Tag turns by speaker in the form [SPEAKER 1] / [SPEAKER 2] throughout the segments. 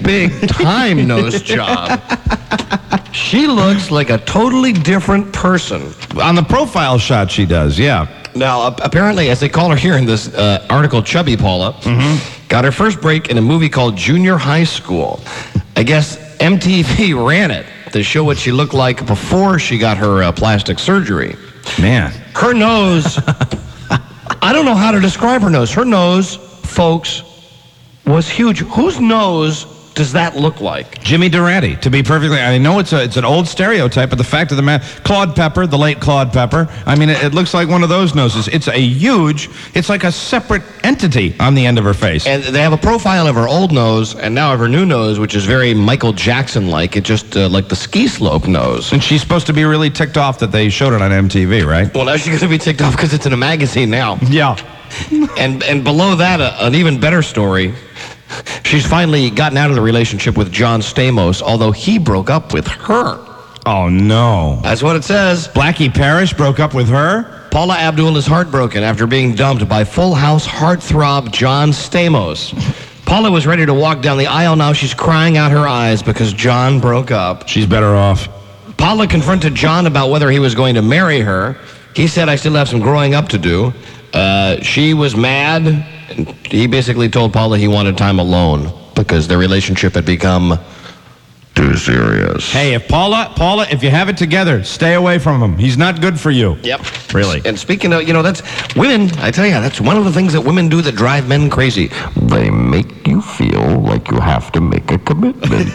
[SPEAKER 1] big time nose job. She looks like a totally different person.
[SPEAKER 2] On the profile shot, she does, yeah.
[SPEAKER 1] Now, apparently, as they call her here in this article, Chubby Paula got her first break in a movie called Junior High School. I guess MTV ran it to show what she looked like before she got her plastic surgery.
[SPEAKER 2] Man.
[SPEAKER 1] Her nose, I don't know how to describe her nose. Her nose, folks, was huge. Whose nose does that look like?
[SPEAKER 2] Jimmy Durante, to be perfectly... I know it's an old stereotype, but the fact of the matter... Claude Pepper, the late Claude Pepper. I mean, it looks like one of those noses. It's a huge... It's like a separate entity on the end of her face.
[SPEAKER 1] And they have a profile of her old nose and now of her new nose, which is very Michael Jackson-like. It's just like the ski slope nose.
[SPEAKER 2] And she's supposed to be really ticked off that they showed it on MTV, right?
[SPEAKER 1] Well, now she's going to be ticked off because it's in a magazine now.
[SPEAKER 2] Yeah.
[SPEAKER 1] And below that, an even better story. She's finally gotten out of the relationship with John Stamos, although he broke up with her.
[SPEAKER 2] Oh, no.
[SPEAKER 1] That's what it says.
[SPEAKER 2] Blackie Parrish broke up with her?
[SPEAKER 1] Paula Abdul is heartbroken after being dumped by Full House heartthrob John Stamos. Paula was ready to walk down the aisle. Now she's crying out her eyes because John broke up.
[SPEAKER 2] She's better off.
[SPEAKER 1] Paula confronted John about whether he was going to marry her. He said, I still have some growing up to do. She was mad. And he basically told Paula he wanted time alone because their relationship had become too serious.
[SPEAKER 2] Hey, if Paula, if you have it together, stay away from him. He's not good for you.
[SPEAKER 1] Yep.
[SPEAKER 2] Really.
[SPEAKER 1] And speaking of, that's women, I tell you, that's one of the things that women do that drive men crazy. They make you feel like you have to make a commitment.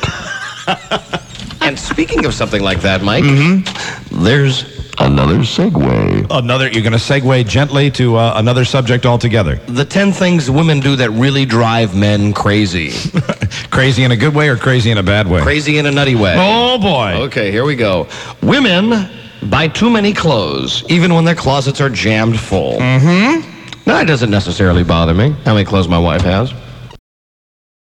[SPEAKER 1] And speaking of something like that, Mike, there's another segue.
[SPEAKER 2] You're going to segue gently to another subject altogether.
[SPEAKER 1] The 10 things women do that really drive men crazy.
[SPEAKER 2] Crazy in a good way or crazy in a bad way?
[SPEAKER 1] Crazy in a nutty way.
[SPEAKER 2] Oh, boy.
[SPEAKER 1] Okay, here we go. Women buy too many clothes, even when their closets are jammed full. That doesn't necessarily bother me, how many clothes my wife has.